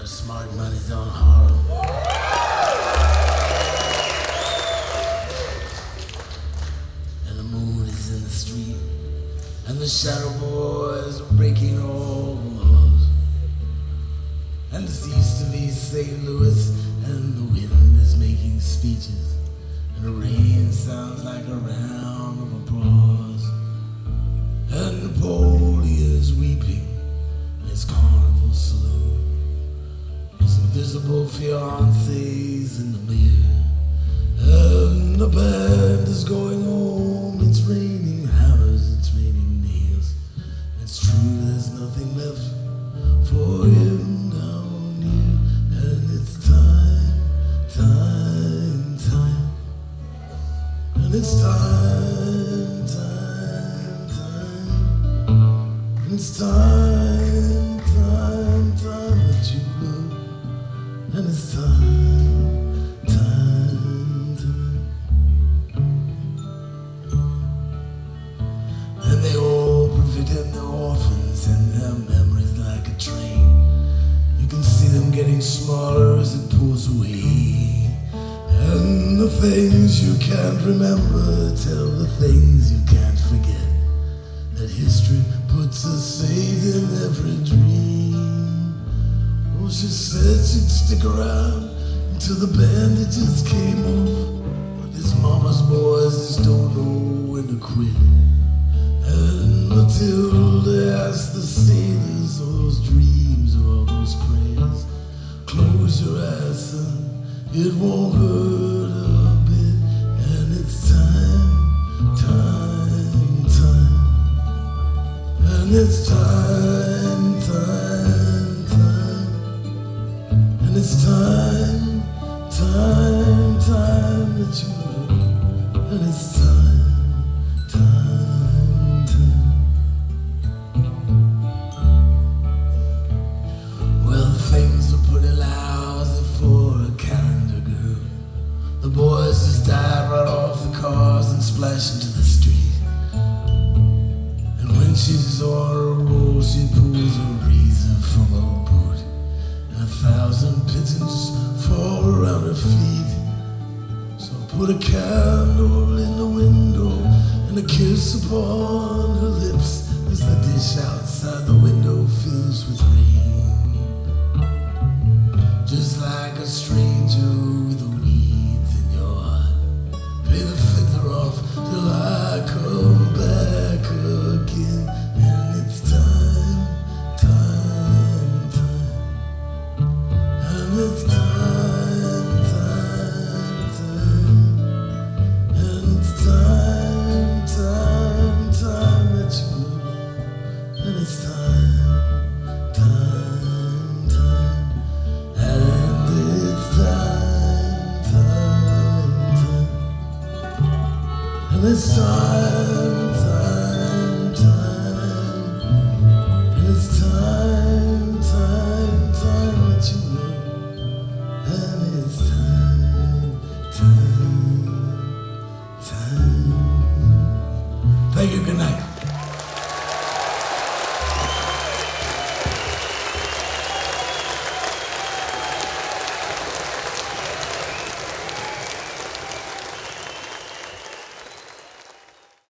Smart money's on Harlem. And the moon is in the street. And the shadow boys are breaking all the laws. And it's east of East St. Louis. And the wind is making speeches. And the rain sounds like a round of applause. And Napoleon's weeping in his carnival saloon. His invisible fiancés in the mirror. And the band is going home. It's raining hammers, it's raining nails. It's true, there's nothing left for him down here. And it's time, time, time. And it's time, time, time. And it's time, time, time that you love. And it's time, time, time. And they all perfected their orphans and their memories like a train. You can see them getting smaller as it pulls away. And the things you can't remember tell the things you can't forget. That history puts a saint in every dream. Oh, she said she'd stick around until the bandages came off. But his mama's boys just don't know when to quit. And Matilda asked the sailors all those dreams or all those prayers. Close your eyes, son, it won't hurt a bit. And it's time, time, time. And it's time, time, time. And it's time, time, time that you look. And it's time, time, time. Well, things are pretty lousy for a calendar girl. The boys just dive right off the cars and splash into the street. And when she's on a roll, she pulls a razor from her boot. And 1,000 pigeons fall around her feet. So put a candle in the window and a kiss upon her lips as the dish outside the window fills with rain. Just like a stranger with the weeds in your heart. Pay the fiddler off till I come back again. And it's time, time, time. And it's time, time, time. And it's time, time, time that you love. And it's time, time, time. And it's time, time, time. And it's time, time, time. And it's time, time, time that you love. And it's time, time, time. Thank you, good night.